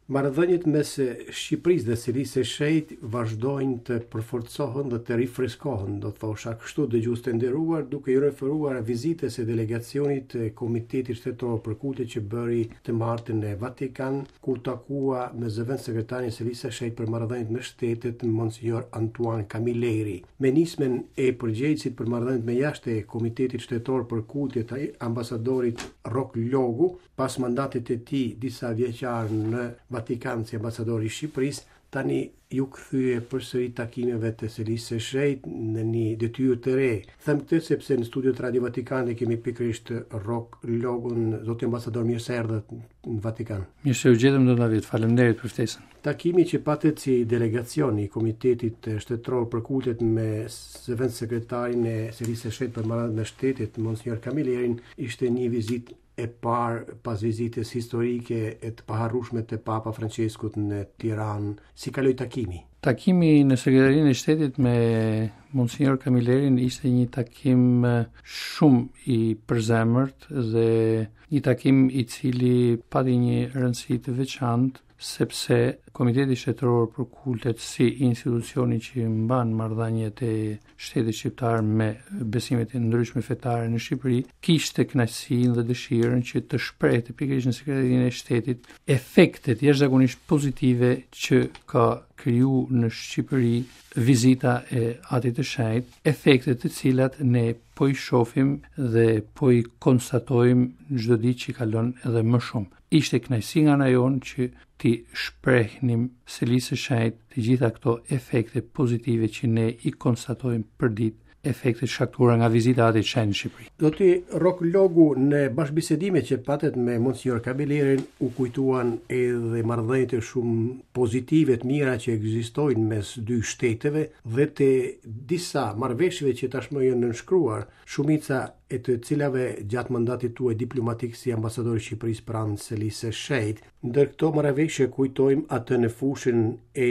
Marrëdhëniet mes Shqipërisë dhe Selisë së Shejtë vazhdojnë të përforcohen dhe të rifreskohen, do thosha kështu dëgjues të nderuar, duke i referuar vizitës së delegacionit të Komitetit Shtetror për Kultet që bëri të martën në Vatikan, ku takua me zëvendës sekretarin e Selisë së Shejtë për marrëdhëniet me shtetet, Monsignor Antoine Camilleri. Me nismen e përgjegjësit për marrëdhëniet me jashtë e Komitetit Shtetror për Kultet ai ambasadorit Rok Logu, pas mandatit e tij disa vjeçar në Vatikan si ambasadori i Shqipërisë, tani ju kthye përsëri takimeve të Selisë së Shejtë në një detyrë të re. Them këtë sepse në studiot Radio Vatikane kemi pikërisht Rok Logun, zoti ambasador, mirë se erdhët në Vatikan. Mirë se u gjetëm në David, faleminderit për ftesën. Takimi që patët si delegacioni i Komitetit Shtetror për Kultet me zëvendës sekretarin e Selisë së Shejtë për marrëdhëniet me shtetet, Monsignor Camillerin, ishte një vizitë e parë pas vizitës historike e të paharrueshme të Papa Franceskut në Tiranë. Si kaloi takimi? Takimi në Sekretarinë e Shtetit me Monsignor Camillerin ishte një takim shumë i përzemërt dhe një takim i cili pati një rëndësi të veçantë, sepse Komiteti Shtetror për Kultet si institucioni që mban marrëdhëniet e shtetit shqiptar me besimet e ndryshme fetare në Shqipëri, kishte kënaqësinë dhe dëshirën që të shprehte pikërisht në Sekretarinë e Shtetit efektet jashtëzakonisht pozitive që ka kriju në Shqipëri vizita e Atit të Shenjtë, efektet të cilat ne po i shohim dhe po i konstatojmë çdo ditë që kalon edhe më shumë. Ishte kënaqësi nga ana jonë që ti shprehnim Selisë së Shejtë të gjitha këto efekte pozitive që ne i konstatojmë për ditë, efekte shkaktuara nga vizita e Atit të Shenjtë në Shqipëri. Zoti Rok Logu, në bashkëbisedimet që patet me Monsignor Camillerin u kujtuan edhe marrëdhëniet shumë pozitive të mira që ekzistojnë mes dy shteteve dhe të disa marrëveshjeve që tashmë janë nënshkruar, shumica e të cilave gjatë mandatit tuaj diplomatik si ambasador i Shqipërisë pranë Selisë së Shejtë. Ndër këto marrëveshje kujtojmë atë në fushën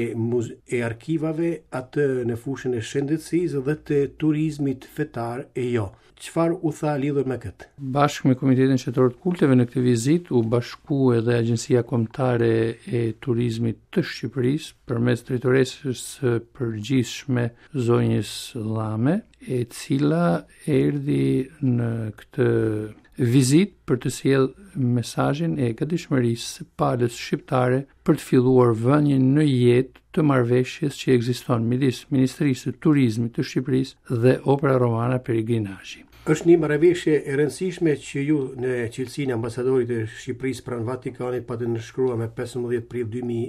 e arkivave, atë në fushën e shëndetësisë dhe të turizmit fetar e jo. Çfarë u tha lidhur me këtë? Bashkë me Komitetin Shtetror të Kulteve në këtë vizitë u bashku edhe Agjencia Kombëtare e Turizmit të Shqipërisë përmes drejtoresës së përgjithshme zonjës Llame, e cila erdhi në këtë vizitë për të sjellë mesazhin e gatishmërisë së palës shqiptare për të filluar vënien në jetë të marrëveshjes që ekziston midis Ministrisë së Turizmit të Shqipërisë dhe Opera Romana Peregrinazhi. Është një marrëveshje e rëndësishme që ju në cilësinë e ambasadorit të Shqipërisë pranë Vatikanit patë nënshkruar me 15 prill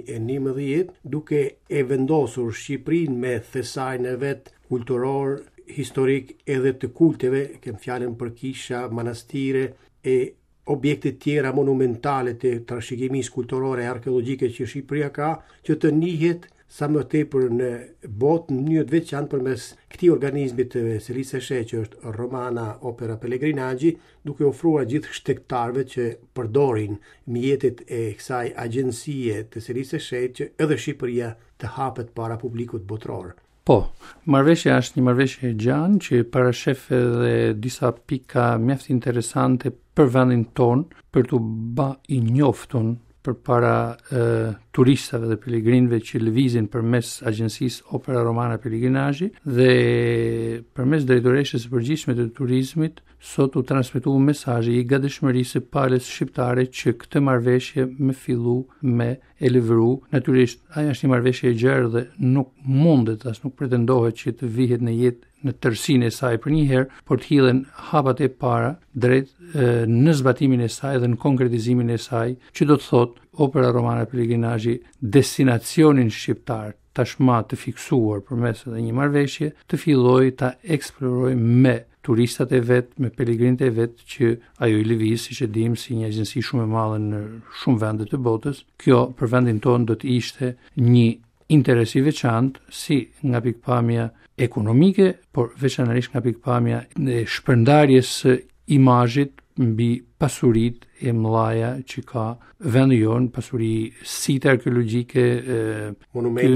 2011, duke e vendosur Shqipërinë me thesajnë e vet kulturor, historik edhe të kulteve, kem fjalën për kisha, manastire e objekte tjera monumentale të trashëgimisë kulturore e arkeologjike që Shqipëria ka, që të njihet sa më tepër në botë në mënyrë të veçantë përmes këtij organizmi të Selisë së Shejtë, që është Romana Opera Peregrinazhi, duke ofruar gjithë shtetëtarëve që përdorin mjetet e kësaj agjencie të Selisë së Shejtë që edhe Shqipëria të hapet para publikut botror. Po, marrëveshja është një marrëveshje e gjanë që parashef edhe disa pika mjaft interesante për vendin ton, për të bë i njoftun përpara turistëve dhe pelegrinëve që lëvizin përmes agjencisë Opera Romana Peregrinazhi dhe përmes drejtoresës së përgjithshme të turizmit, sot u transmetua mesazhi i gatishmërisë së palës shqiptare që këtë marrëveshje me fillu me e lëvëru. Natyrisht, ajo është një marrëveshje e gjerë dhe nuk mundet, as nuk pretendohet që të vihet në jetë në tërësinë e saj për një herë, por të hidhen hapat e para drejt në zbatimin e saj dhe në konkretizimin e saj, që do të thotë Opera Romana Peregrinazhi destinacionin shqiptar tashmë të fiksuar përmes edhe një marrëveshje, të fillojë ta eksplorojë me turistat e vet, me pelegrinët e vet që ajo i lëviz, siç e dim, si një agjenci shumë e madhe në shumë vende të botës. Kjo për vendin tonë do të ishte një interes i veçantë si nga pikpamja ekonomike, por veçanërisht nga pikpamja e shpërndarjes së imazhit mbi pasuritë e mëdha që ka vendi jon, pasuri site arkeologjike,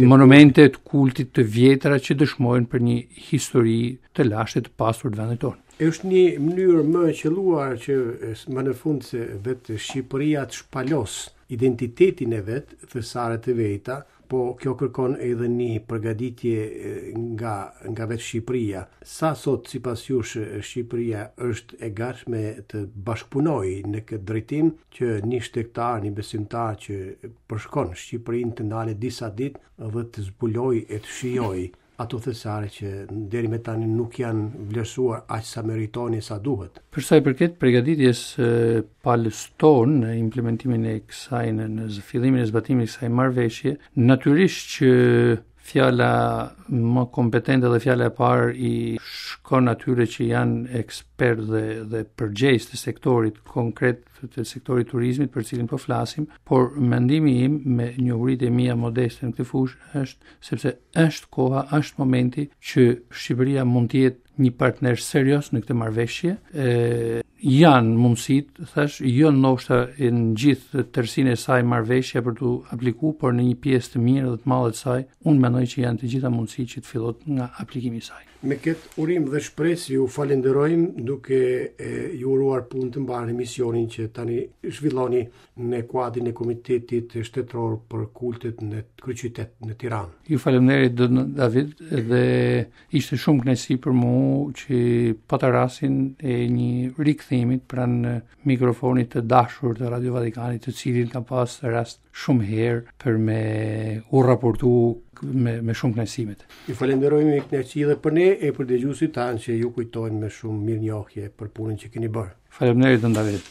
monumente të kultit të vjetra që dëshmojnë për një histori të lashtë të pasur të vendit tonë. Është një mënyrë më e qelluar që më në fund se vetë Shqipëria të shpalos identitetin e vet, thesaret e veta, po kjo kërkon edhe një përgatitje nga vetë Shqipëria. Sa sot sipas jush Shqipëria është e gatshme të bashkëpunojë në këtë drejtim që një shtektar, një besimtar që përshkon Shqipërinë të ndalet disa ditë dhe të zbulojë e të shijojë ato thesare që deri me tani nuk janë vlerësuar aq sa meritonin sa duhet. Për sa i përket përgatitjes palës tonë në implementimin e kësaj në fillimin e zbatimit të kësaj marrëveshje, natyrisht që fjala më kompetente dhe fjala e parë i shkon atyre që janë ekspert dhe përgjegjës të sektorit konkret të sektorit turizmit për cilin po flasim, por mendimi im me njohuritë e mia modeste në këtë fushë është sepse është koha, është momenti që Shqipëria mund të jetë një partner serioz në këtë marrëveshje. Janë mundësitë, thash, jo ndoshta në gjithë tërësinë e saj marrëveshja për të aplikuar, por në një pjesë të mirë dhe të madhe të saj, unë mendoj që janë të gjitha mundësitë që të fillot nga aplikimi i saj. Me këtë urim dhe shpresë ju falenderojmë duke ju uruar punë të mbarë në misionin që tani zhvilloni në kuadrin e Komitetit Shtetëror për Kultet në Kryeqytet në Tiranë. Ju faleminderit David, dhe ishte shumë kënaqësi për mua që pata rastin e një rikthimit pranë mikrofonit të dashur të Radio Vatikanit, të cilin kam pas rast shumë herë për me u raportu me shumë kënaqësimet. Ju falenderojmë kënaqësi edhe për ne e për dëgjuesit tanë që ju kujtojnë me shumë mirënjohje për punën që keni bërë. Faleminderit David.